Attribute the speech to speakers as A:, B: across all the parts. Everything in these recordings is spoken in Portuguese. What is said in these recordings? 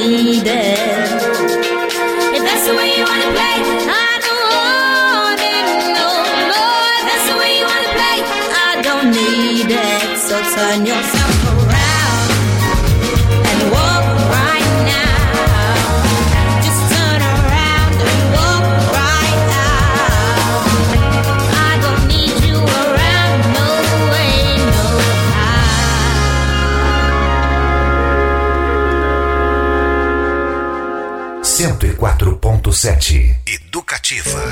A: need it. If that's the way you wanna play, I don't want it no more. If that's the way you wanna play, I don't need it. So turn yourself around and walk right now. Just turn around and walk right now. I don't need you around, no way, no how.
B: 104.7 Educativa.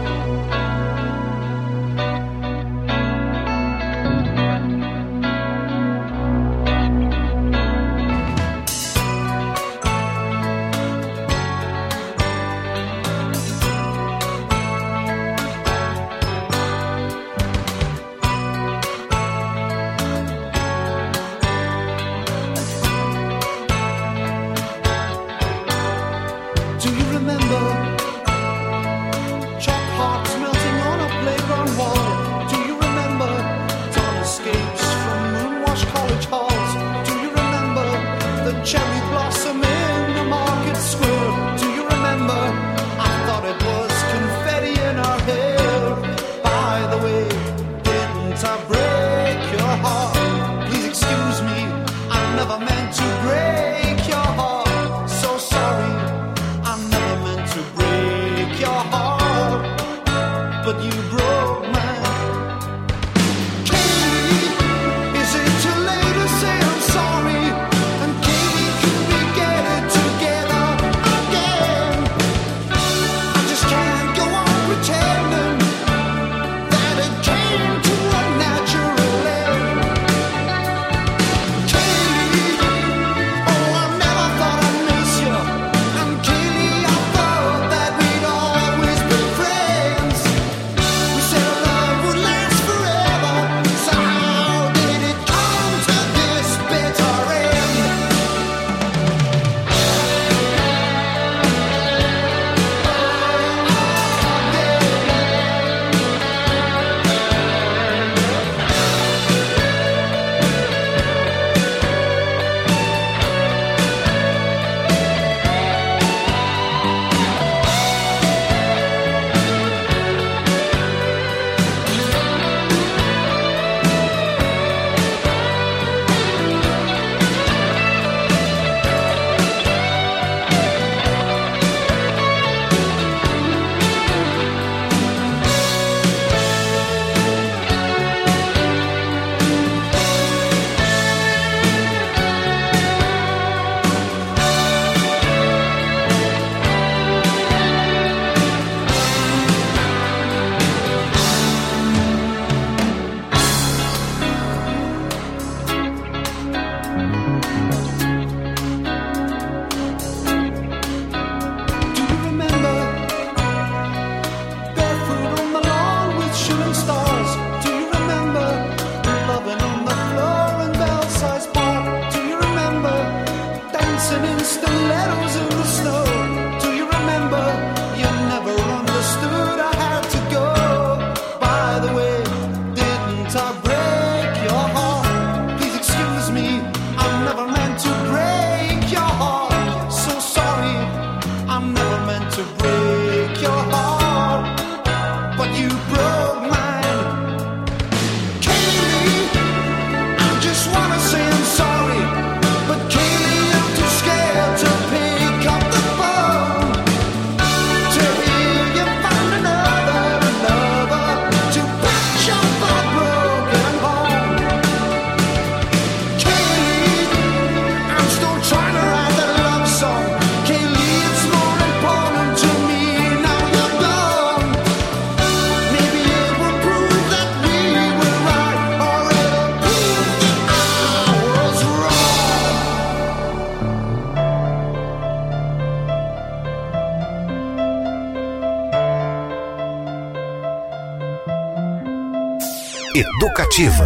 B: Educativa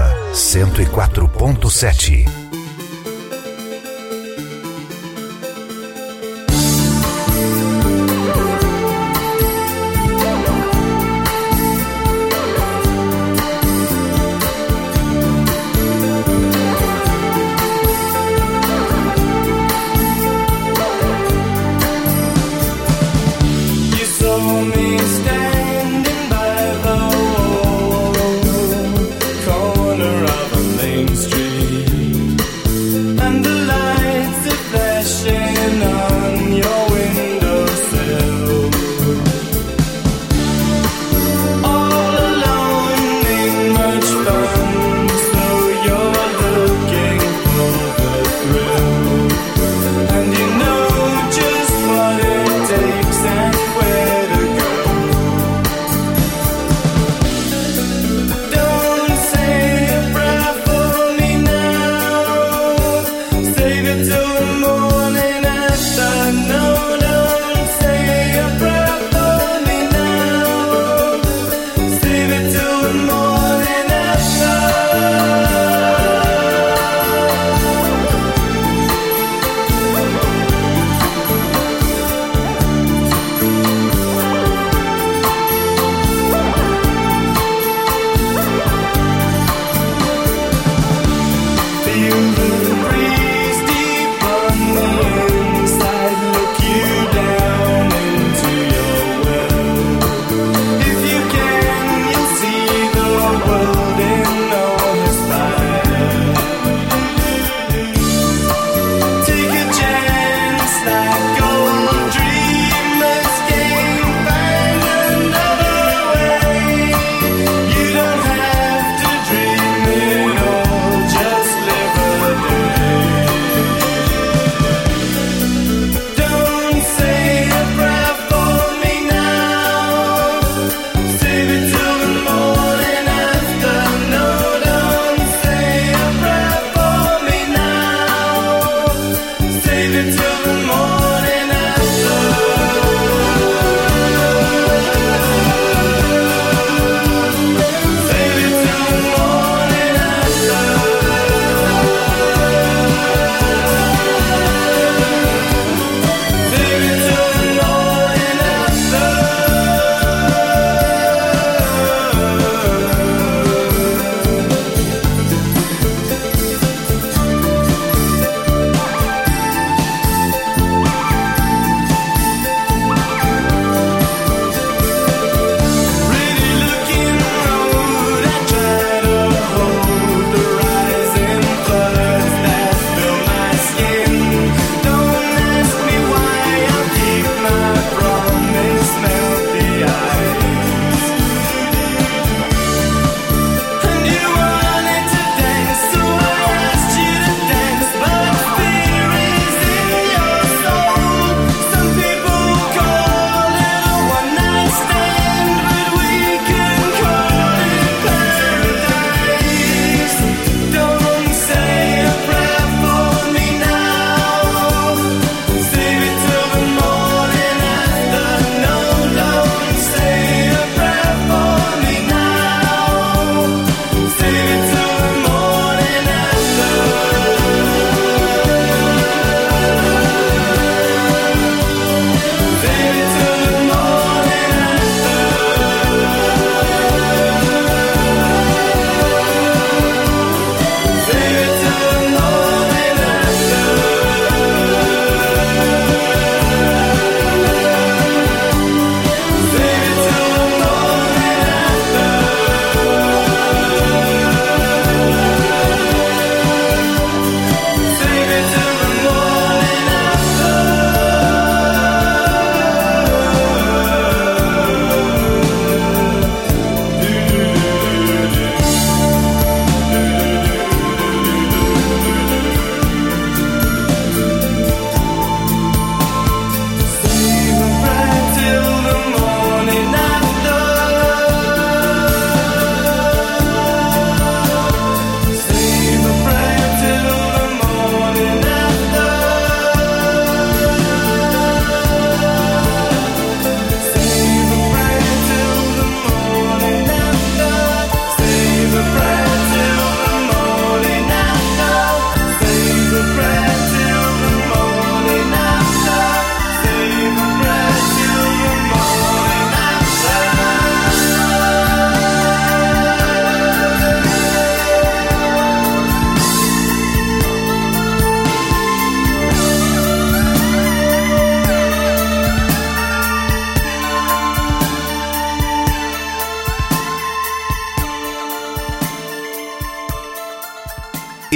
B: 104.7.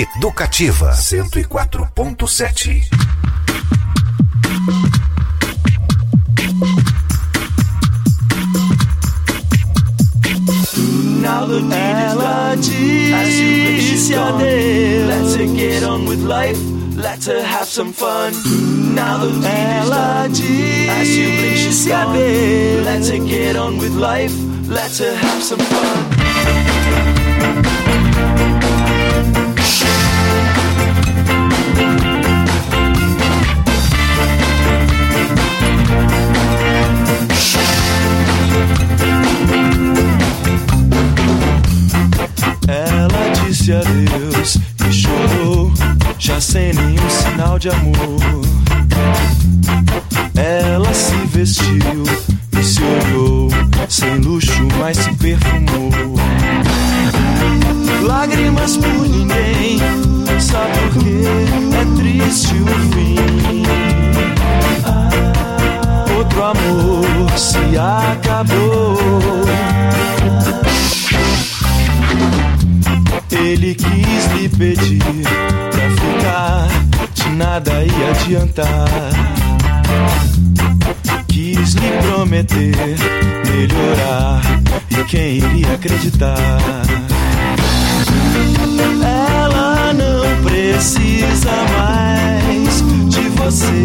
B: Educativa 104.7.
C: Ela disse adeus. Let's get on with life. Let's have some fun. Now the ela disse adeus. Let's get on with life. Let's have some fun. Ela disse adeus e chorou, já sem nenhum sinal de amor. Ela se vestiu e se olhou, sem luxo, mas se perfumou. Lágrimas por ninguém, sabe por quê? É triste o fim. Outro amor se acabou. Ele quis lhe pedir pra ficar, de nada ia adiantar. Quis lhe prometer melhorar, e quem iria acreditar? Ela não precisa mais de você.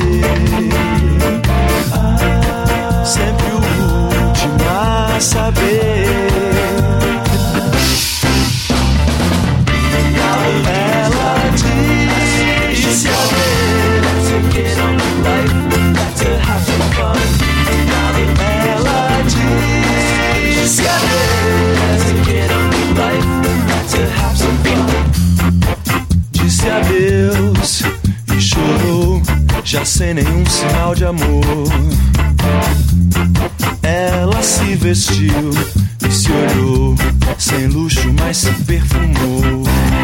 C: Sempre o último a saber. Ela disse let's get on with life, let's have some fun. Ela disse let's get on with life, let's have some fun. Disse adeus e chorou, já sem nenhum sinal de amor. Ela se vestiu e se olhou, sem luxo, mas se perfumou.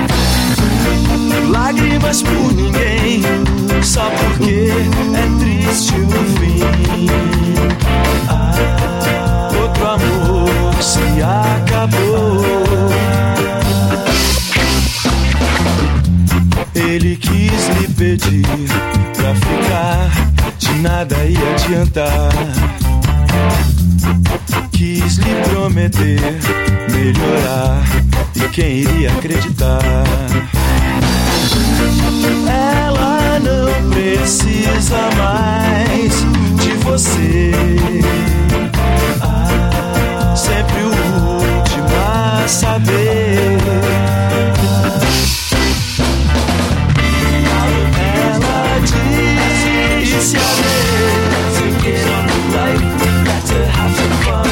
C: Lágrimas por ninguém, só porque é triste o fim. Outro amor se acabou. Ele quis lhe pedir pra ficar, de nada ia adiantar. Quis lhe prometer melhorar, e quem iria acreditar? Ela não precisa mais de você. Sempre o último a saber. Ela disse adeus, to get on with life, got to have some fun.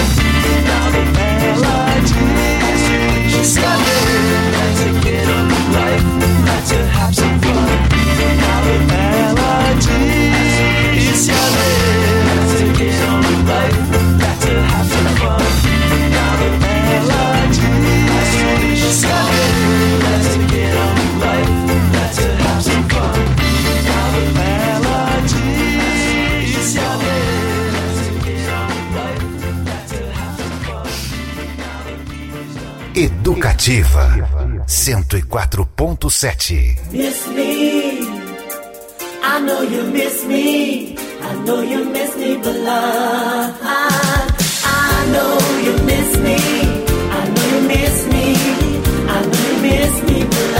C: Ela disse adeus, to get on with life, got to have some fun. Ela disse adeus, to get on with life, got to have some fun. Ela disse adeus, to get on with life, got to have some fun. Ela disse adeus, to get on with life, got to have some fun.
B: Educativa 104.7.
D: Miss me, I know you miss me, I know you miss me, but I know you miss me, I know you miss me, I know you miss me, but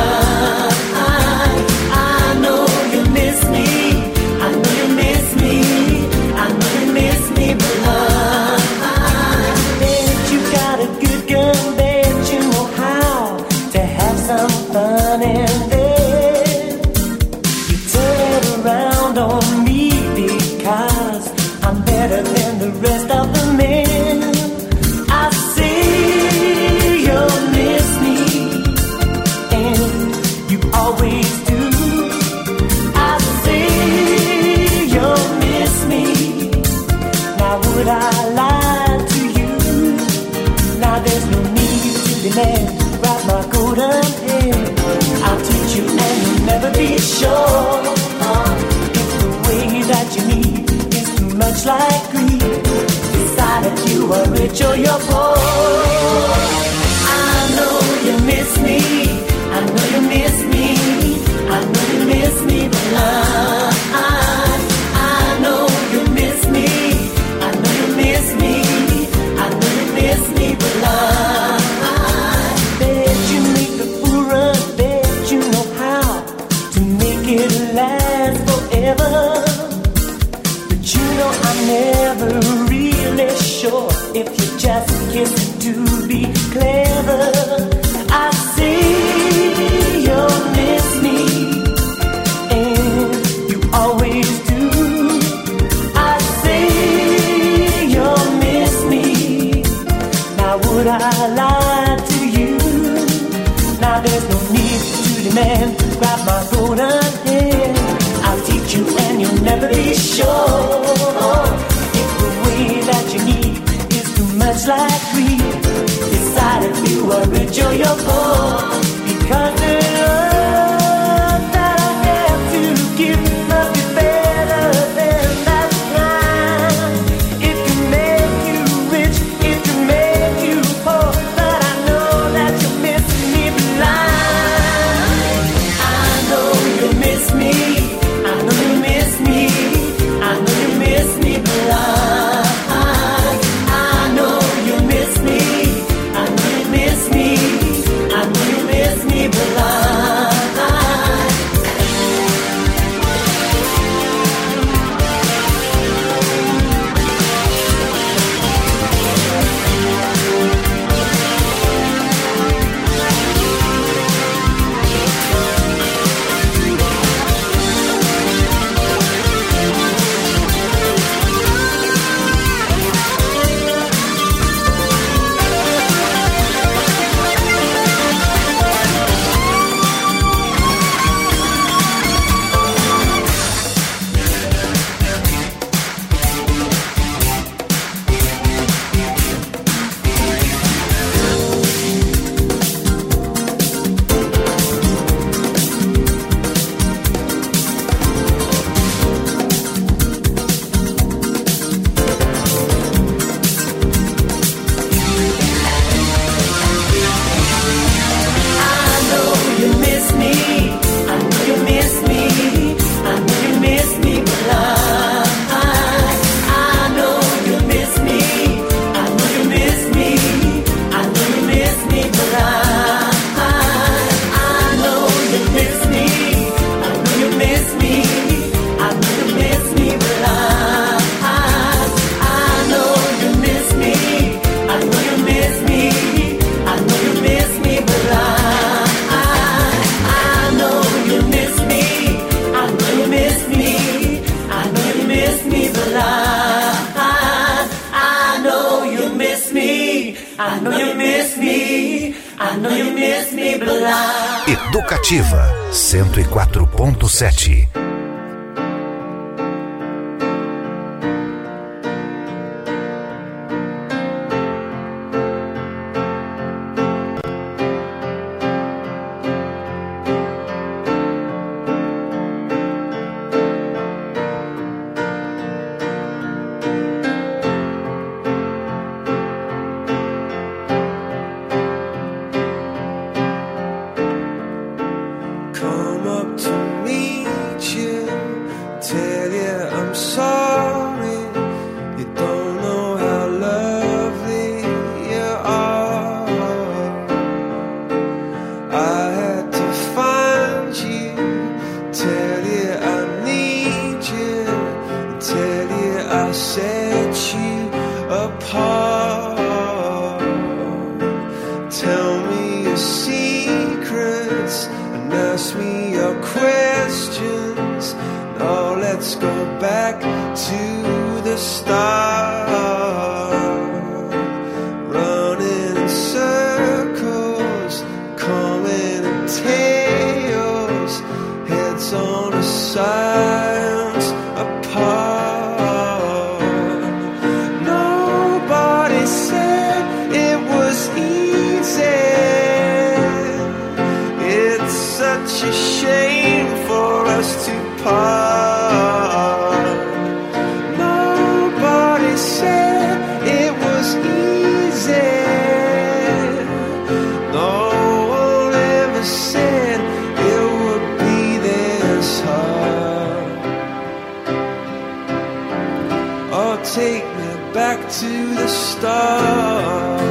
D: I know you miss me, I know you miss me, I know you miss me, but bet you got a good girl, bet you know how to have some fun, and then you turn it around on me because I'm better than the rest of the men. I see you'll miss me, and you always do. I see you'll miss me. Now would I lie to you? Now there's no need to demand. Wrap my golden hair, I'll teach you and you'll never be sure. If the way that you need is too much like greed, decide if you are rich or you're poor. I know you miss me, I know you miss me, never really sure if you just kiss to be clever. I see you'll miss me, and you always do. I see you'll miss me. Now would I lie to you? Now there's no need to demand. Grab my golden hand, I'll teach you and you'll never be sure. If the way that you need is too much like greed, decide if you are rich or you're poor. Because the love that I have to give must be better than that kind. It can make you rich, it can make you poor, but I know that you miss me blind. I know you miss me, I know you miss me, I know you miss me blind. I know you miss me, I know you miss me, I know you miss me blind.
B: Educativa 104.7.
E: Come up to meet you, tell you I'm sorry. You don't know how lovely you are. I had to find you, tell you I need you, tell you I set you apart. Tell me your secrets and ask me your questions. Now let's go back to the start. Running in circles, coming in tails, heads on the sides apart. Nobody said it was easy. It's such a shame for us to part. Nobody said it was easy. No one ever said it would be this hard. Oh, take me back to the start.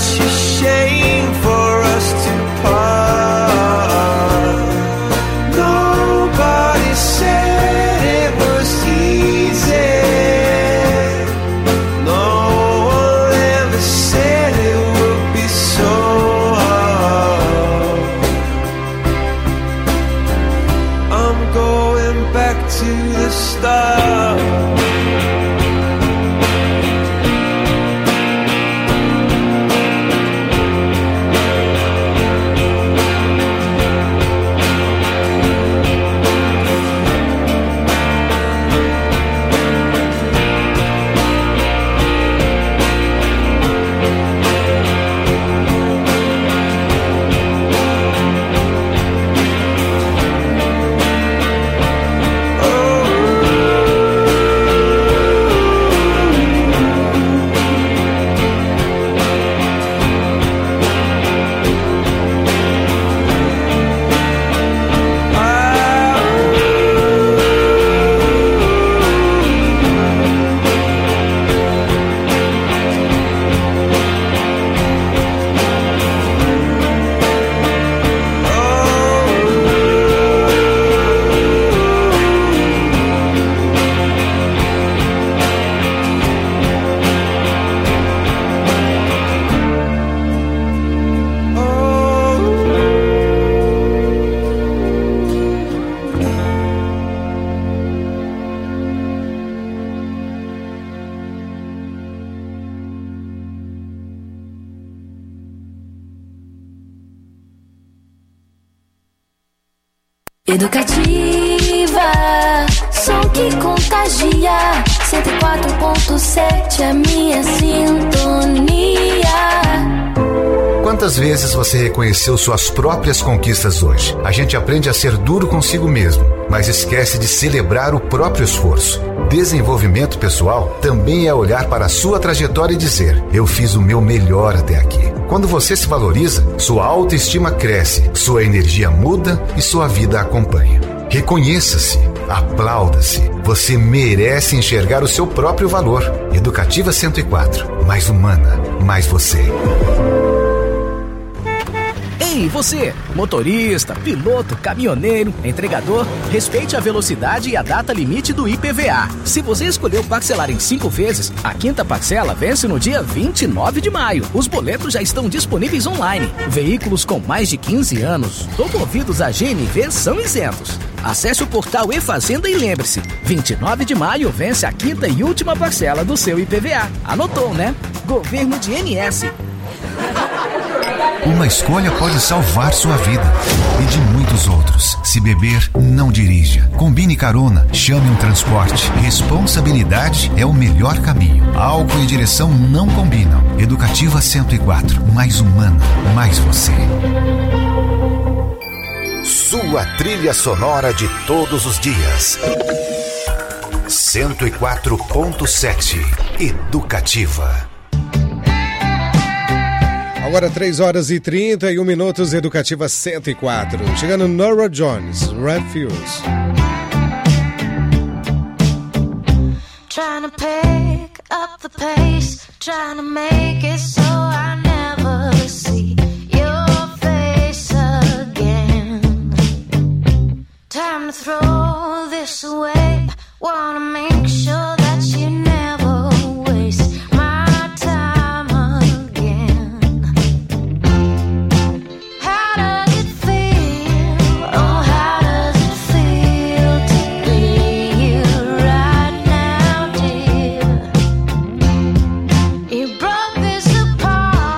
E: such a shame for us to part. Nobody said it was easy. No one ever said it would be so hard. I'm going back to the start.
A: Educativa, som que contagia. 104.7 a minha sintonia.
B: Quantas vezes você reconheceu suas próprias conquistas hoje? A gente aprende a ser duro consigo mesmo, mas esquece de celebrar o próprio esforço. Desenvolvimento pessoal também é olhar para a sua trajetória e dizer: eu fiz o meu melhor até aqui. Quando você se valoriza, sua autoestima cresce, sua energia muda e sua vida acompanha. Reconheça-se, aplauda-se. Você merece enxergar o seu próprio valor. Educativa 104. Mais humana, mais você.
F: Ei, você, motorista, piloto, caminhoneiro, entregador, respeite a velocidade e a data limite do IPVA. Se você escolheu parcelar em 5 vezes, a 5ª parcela vence no dia 29 de maio. Os boletos já estão disponíveis online. Veículos com mais de 15 anos, movidos a GNV, são isentos. Acesse o portal eFazenda e lembre-se, 29 de maio vence a 5ª e última parcela do seu IPVA. Anotou, né? Governo de NS.
B: Uma escolha pode salvar sua vida e de muitos outros. Se beber, não dirija. Combine carona, chame um transporte. Responsabilidade é o melhor caminho. Álcool e direção não combinam. Educativa 104. Mais humana, mais você.
G: Sua trilha sonora de todos os dias. 104.7 Educativa.
H: Agora 3h31, Educativa 104. Chegando Norah Jones, Refuse.
A: Trying to pick up the pace, trying to make it so I never see your face again. Time to throw this away, wanna make sure that you never waste my time again. How does it feel? Oh, how does it feel to be you right now, dear? You broke this apart.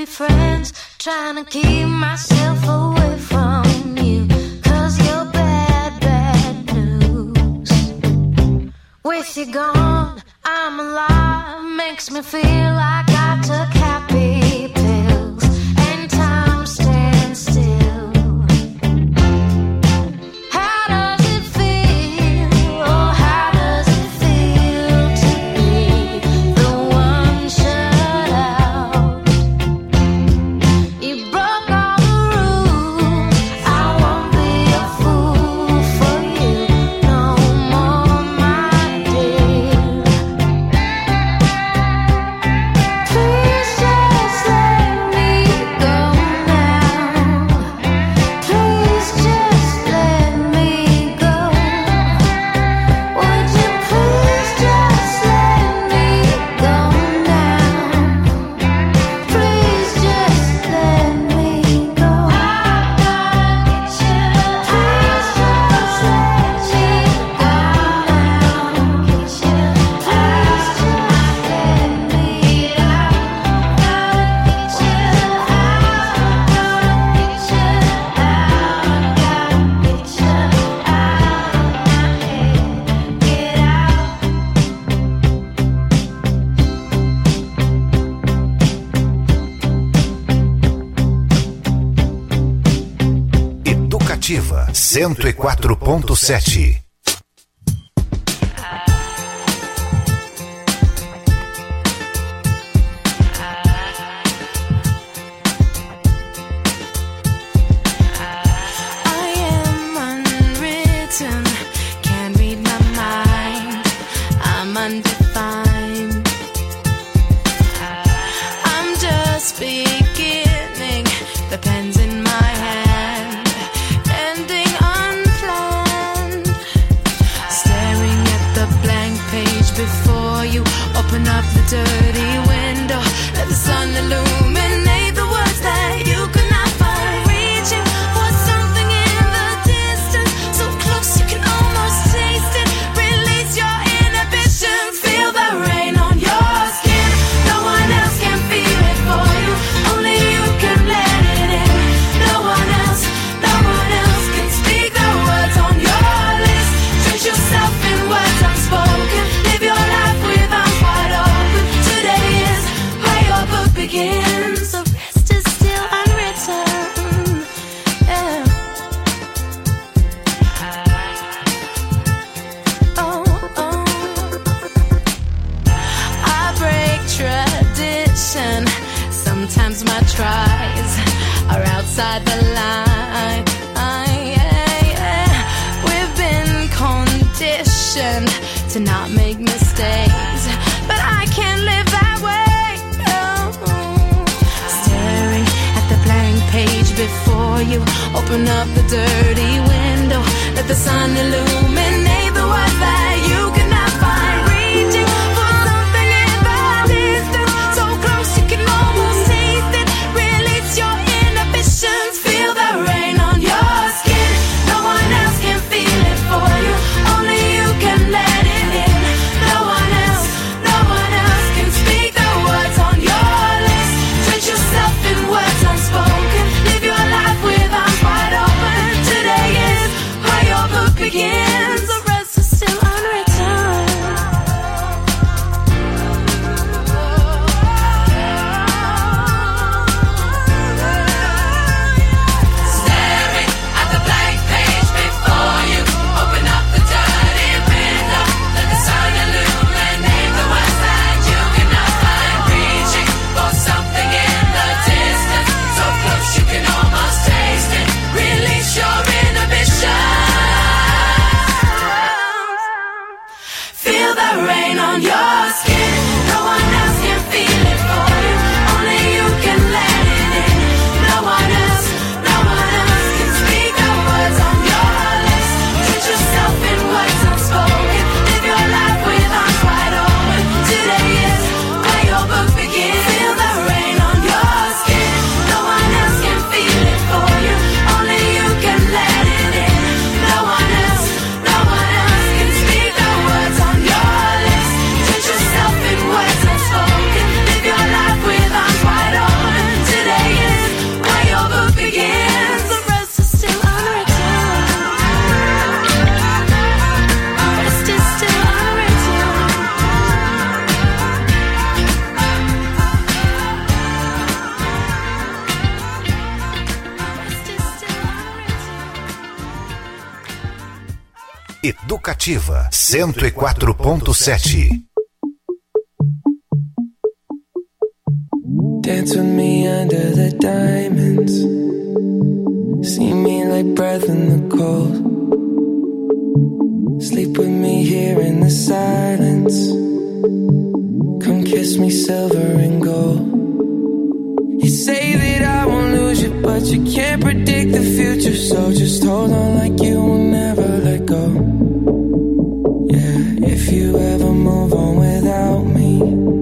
A: friends, trying to keep myself away from you, 'cause you're bad, bad news. With you gone, I'm alive, makes me feel like I took happy pills, and time stands still. How does it feel? Oh, how does it feel to be the one shut out? You broke all the rules. I won't be a fool for you no more, my dear. Please just let me go now. Please just let me go. Would you please just let me go now? Please just let me go. I'm gonna get you. Please just let me go now. Get you. Please just let me out. Gotta get you out. Gotta get you out. Gotta get you out of my head. Get out.
G: Educativa 104.7.
A: I am unwritten, can't read my mind. I'm undefined. I'm just beginning, the pen's in my hand, ending unplanned. Staring at the blank page before you, open up the dirty window, let the sun illuminate the words that you could not find. Reaching for something in the distance, so close you can almost taste it. Release your inhibitions, feel the rain on your skin. No one else can feel it for you, only you can let it in. No one else can speak the words on your list. Drench yourself in words unspoken, live your life with arms wide open. Today is where your book begins. The rest is still unwritten. Yeah. Oh, oh. I break tradition. Sometimes my tries are outside the line. We've been conditioned to not make mistakes, but I can't live that way. Oh. Staring at the blank page before you, open up the dirty window, let the sun illuminate the words that you cannot find. Reaching for something in the distance, so close you can almost taste it. Release your inhibitions, feel the rain on your skin. No one else can feel it for you, only you can let it in. No one else can speak the words on your list. Drench yourself in words unspoken, live your life with arms wide open. Today is where your book begins.
G: Educativa 104.7.
E: Dance with me under the diamonds. See me like breath in the cold. Sleep with me here in the silence. Come kiss me silver and gold. You say that I won't lose you, but you can't predict the future. So just hold on like you will never let go. Yeah, if you ever move on without me,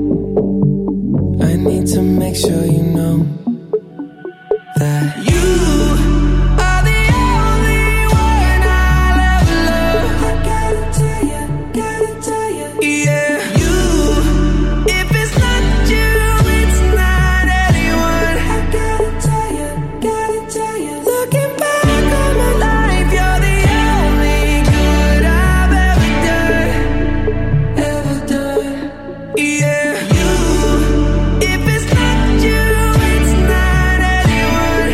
E: I need to make sure you know that you are the only one I'll ever love. I gotta tell you, yeah. You, if it's not you, it's not anyone. I gotta tell you. Looking back on my life, you're the only good I've ever done, yeah. You, if it's not you, it's not anyone,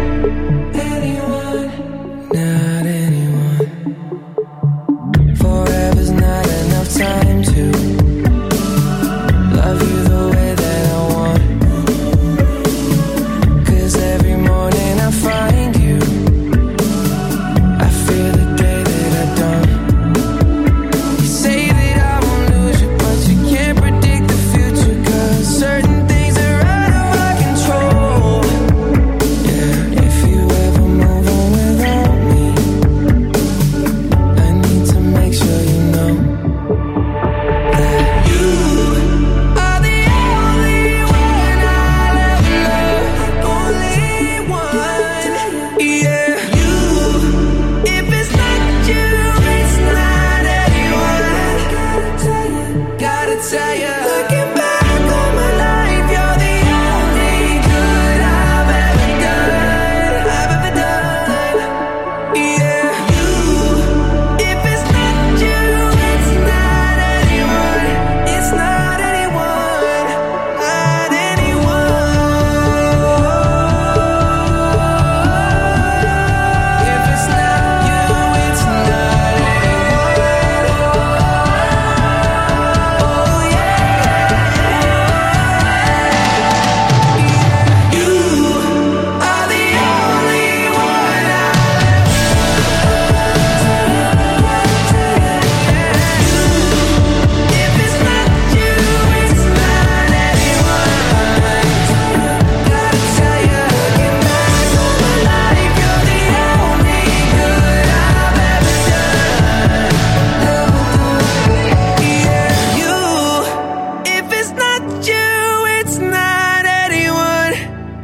E: not anyone. Forever's not enough time to love you the way that I want. 'Cause every morning I find you, I fear the day that I don't. You say that I won't lose you, but you can't predict the future. 'Cause certain things are out of our control. Yeah, if you ever move on without me, I need to make sure you know that you are the only one I'll ever love. Only one, yeah. You, if it's not you, it's not anyone. Gotta tell you. Looking back on my life, you're the only good I've ever done, yeah. You, if it's not you, it's not anyone. It's not anyone, not anyone. If it's not you, it's not anyone. Oh yeah. You are the only one If it's not you, it's not anyone. Gotta tell you, looking back on my life, you're the only good I've ever done. Yeah, you, if it's not you, it's not anyone.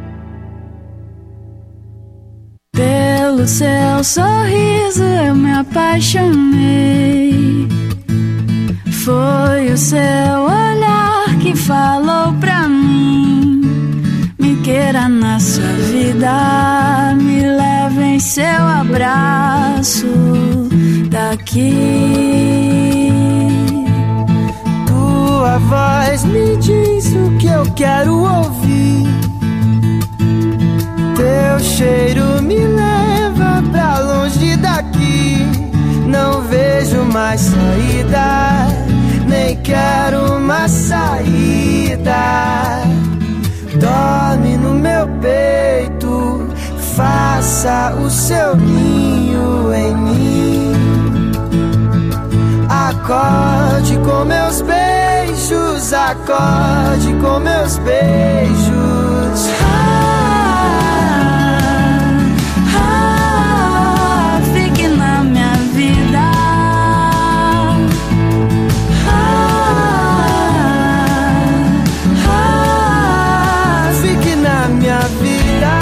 I: Pelo seu sorriso eu me apaixonei. Foi o seu olhar que falou pra mim. Me queira na sua vida, me leve em seu abraço daqui.
E: Tua voz me diz o que eu quero ouvir. Teu cheiro me leva pra longe daqui. Não vejo mais saída, nem quero uma saída. Dorme no meu peito, faça o seu ninho em mim. Acorde com meus beijos, acorde com meus beijos.
I: Fique na minha vida.
E: Fique na minha vida.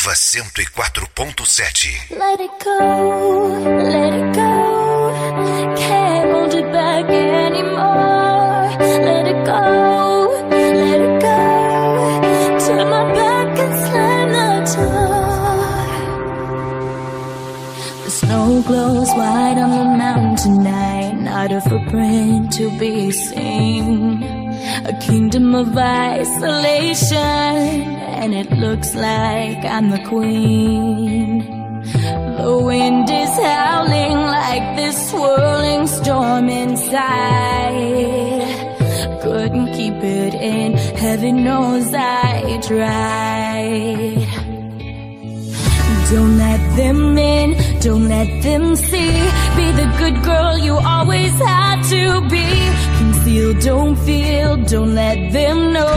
G: Educativa 104.7.
A: Let it go, let it go. Can't hold it back anymore. Let it go, let it go. Turn my back and slam the door. The snow glows white on the mountain tonight, not a footprint to be seen. A kingdom of isolation, and it looks like I'm the queen. The wind is howling like this swirling storm inside. Couldn't keep it in, heaven knows I tried. Don't let them in, don't let them see. Be the good girl you always had to be. Conceal, don't feel, don't let them know.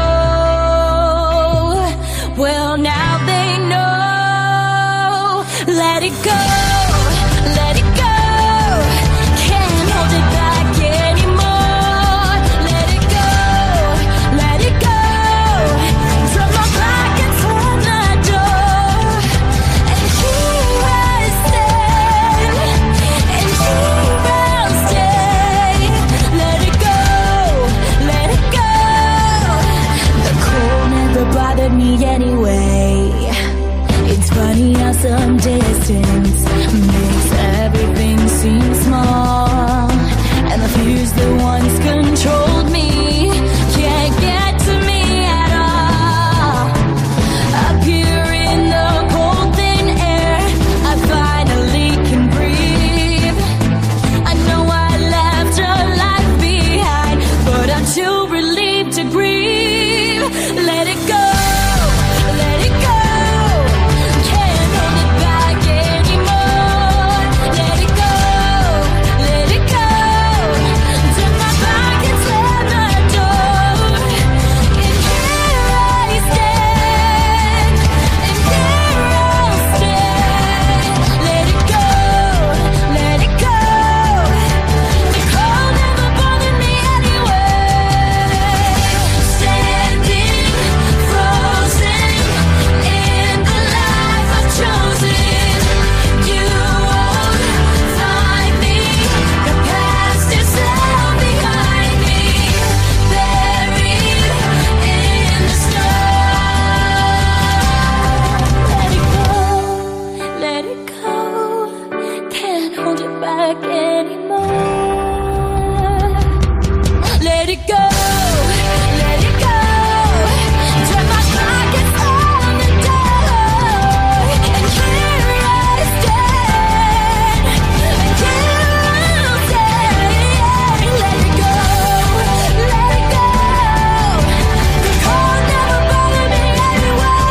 A: Well, now they know. Let it go, let it go. Can't hold it back anymore. Let it go, let it go. Turn my back and slam the door. And here I stand, and here I'll stay. Let it go, let it go. The cold never bothered me anyway. It's funny how some distance makes everything seem small, and the fears that once controlled me can't get to me at all. Up here in the cold thin air, I finally can breathe. I know I left a life behind, but I'm too relieved to grieve. Let it go, let it go. Can't hold it back anymore. Let it go, let it go. Turn my back and slam the door. And here I stand, and here I'll stay. Let it go, let it go. The cold never bothered me anyway. Standing frozen in the life I've chosen. You won't find me. The past is all behind me, buried in the snow. Let it go, let it go. Can't hold it back anymore. Let it go, let it go. Turn my back and slam the door. And here I stand, and here I'll stay. Let it go, let it go. The cold never bothered me anyway.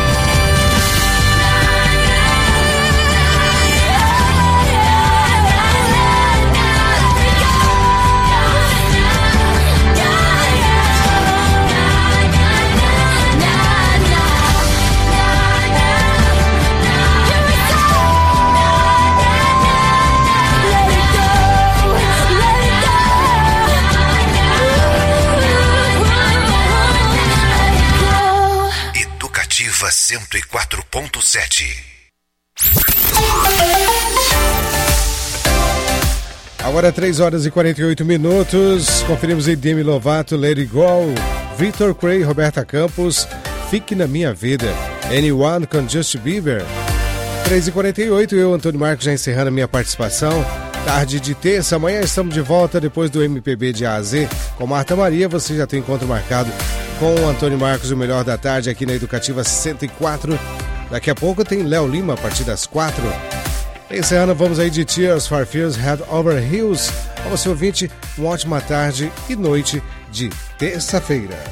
G: Educativa 104.7.
H: Agora 3 horas e 48 minutos. Conferimos aí Demi Lovato, Let It Go, Victor Cray, Roberta Campos, Fique na Minha Vida, Anyone com Justin Bieber. 3h48, eu, Antônio Marcos, já encerrando a minha participação. Tarde de terça, amanhã estamos de volta depois do MPB de A a Z com Marta Maria. Você já tem encontro marcado com o Antônio Marcos, o melhor da tarde aqui na Educativa 104. Daqui a pouco tem Léo Lima a partir das 4. Encerrando, vamos aí de Tears for Fears, Head Over Heels. A você ouvinte, uma ótima tarde e noite de terça-feira.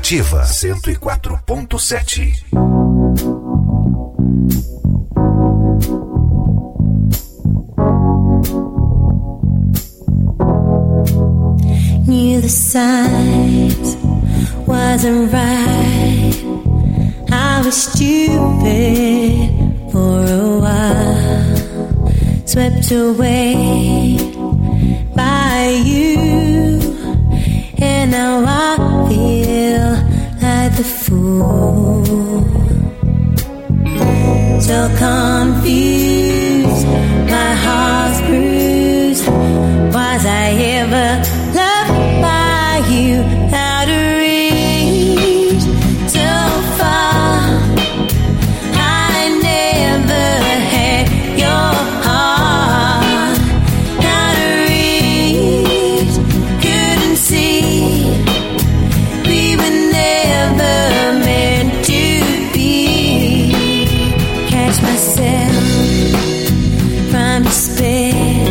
G: Educativa 104.7.
A: Knew the signs wasn't right. I was stupid for a while, swept away by you, and now I feel like the fool. So confused, my heart's bruised. Was I ever loved by you? Out of reach, so far. I never had your heart. Out of reach, couldn't see. We were never meant to be. Catch myself from despair.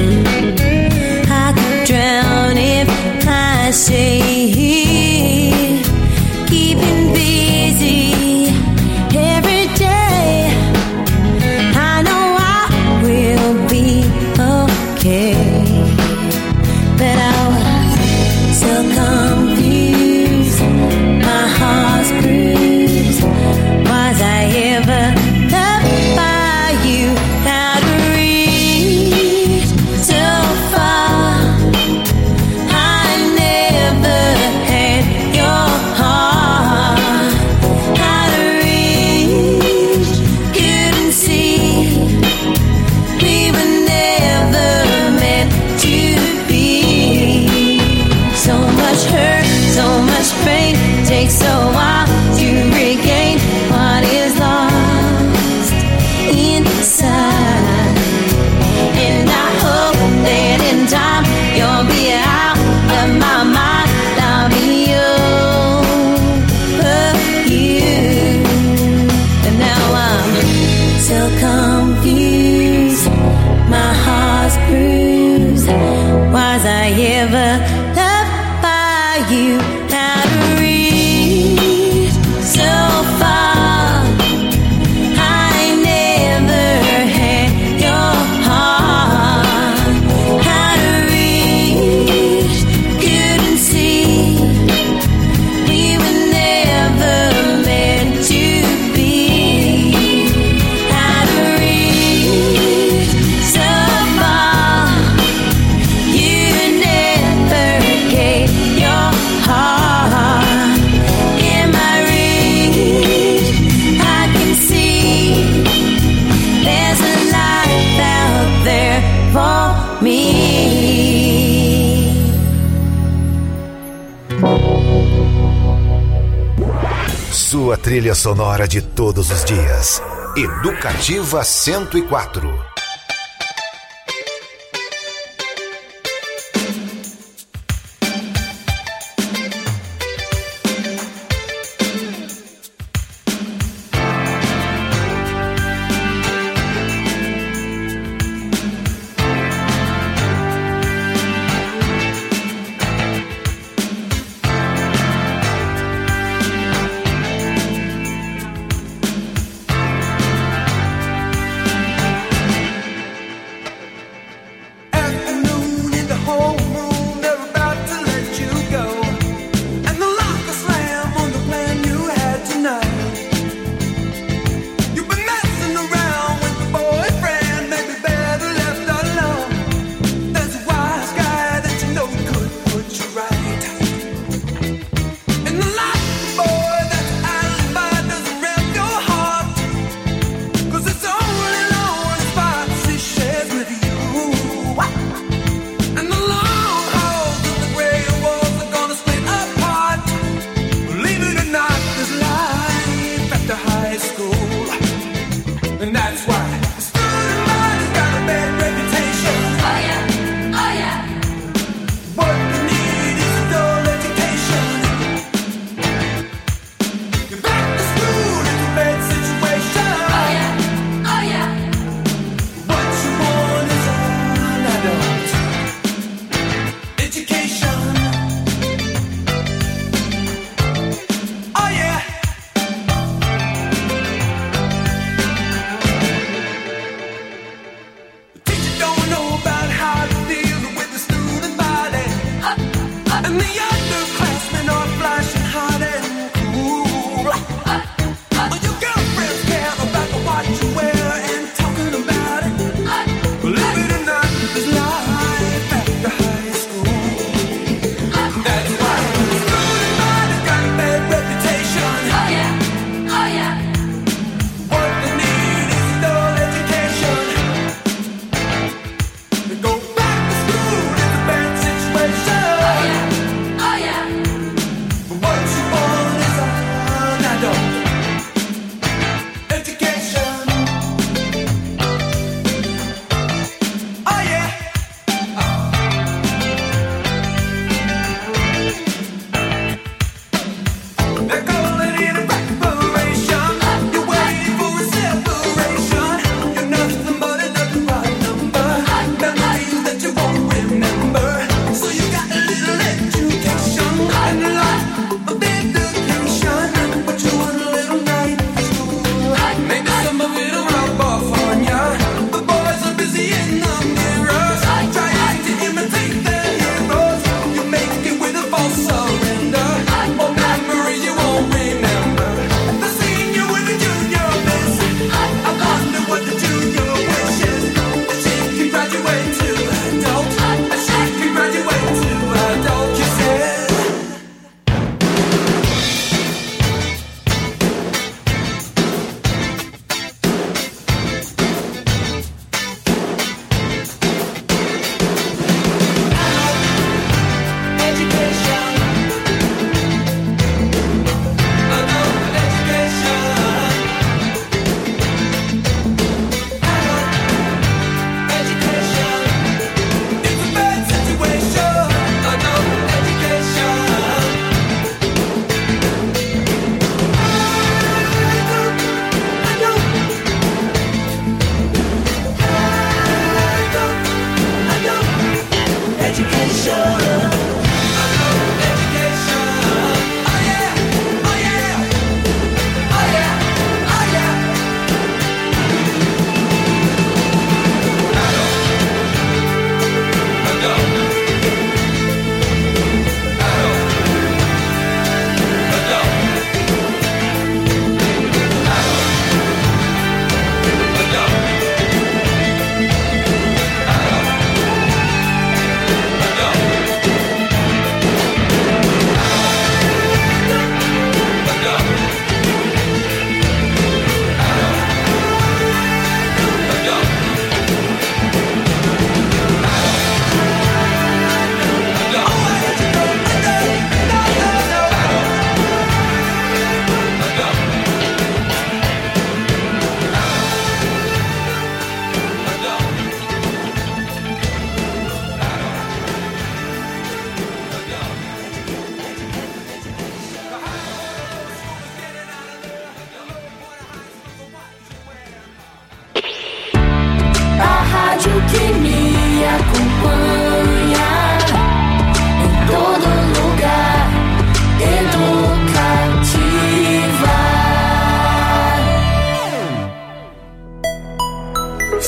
A: Drown if I stay here, keeping busy every day. I know I will be okay, but I was so confused, my heart's bruised. Was I ever loved by you? Out of reach, so far. Takes a while to regain what is lost inside, and I hope that in time you'll be out of my mind. I'll be over you, and now I'm so confused, my heart's bruised. Was I ever loved by you? Out of reach, so far. I never had your heart. Out of reach, couldn't see. We were never meant to be. Out of reach, so far. You never gave your heart.
G: Sua trilha sonora de todos os dias. Educativa 104.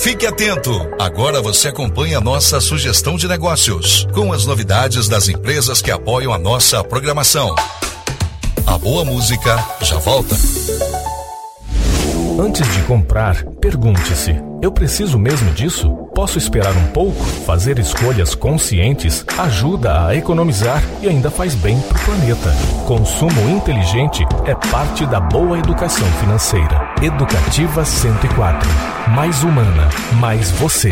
J: Fique atento. Agora você acompanha a nossa sugestão de negócios, com as novidades das empresas que apoiam a nossa programação. A boa música já volta.
K: Antes de comprar, pergunte-se: eu preciso mesmo disso? Posso esperar um pouco? Fazer escolhas conscientes ajuda a economizar e ainda faz bem para o planeta. Consumo inteligente é parte da boa educação financeira. Educativa 104. Mais humana, mais você.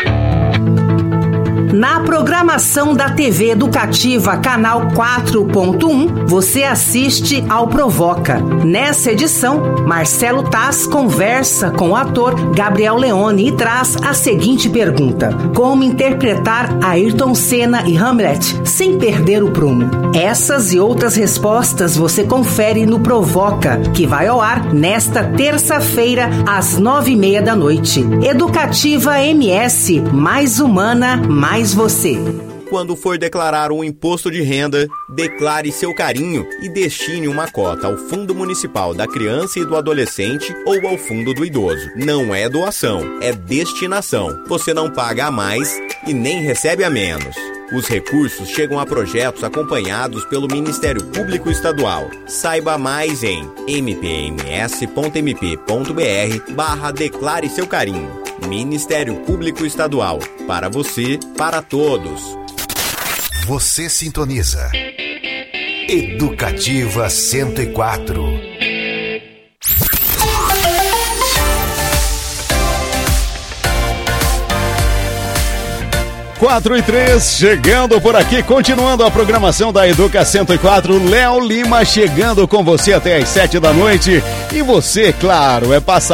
L: Na programação da TV Educativa Canal 4.1, você assiste ao Provoca. Nessa edição, Marcelo Taz conversa com o ator Gabriel Leone e traz a seguinte pergunta: como interpretar Ayrton Senna e Hamlet sem perder o prumo? Essas e outras respostas você confere no Provoca, que vai ao ar nesta terça-feira, às 9h30 da noite. Educativa MS, mais humana, mais você.
M: Quando for declarar um imposto de renda, declare seu carinho e destine uma cota ao Fundo Municipal da Criança e do Adolescente ou ao Fundo do Idoso. Não é doação, é destinação. Você não paga a mais e nem recebe a menos. Os recursos chegam a projetos acompanhados pelo Ministério Público Estadual. Saiba mais em mpms.mp.br/declare seu carinho. Ministério Público Estadual. Para você, para todos.
G: Você sintoniza Educativa 104.
N: 4:03, chegando por aqui, continuando a programação da Educa 104, Léo Lima chegando com você até às 7 da noite. E você, claro, é passar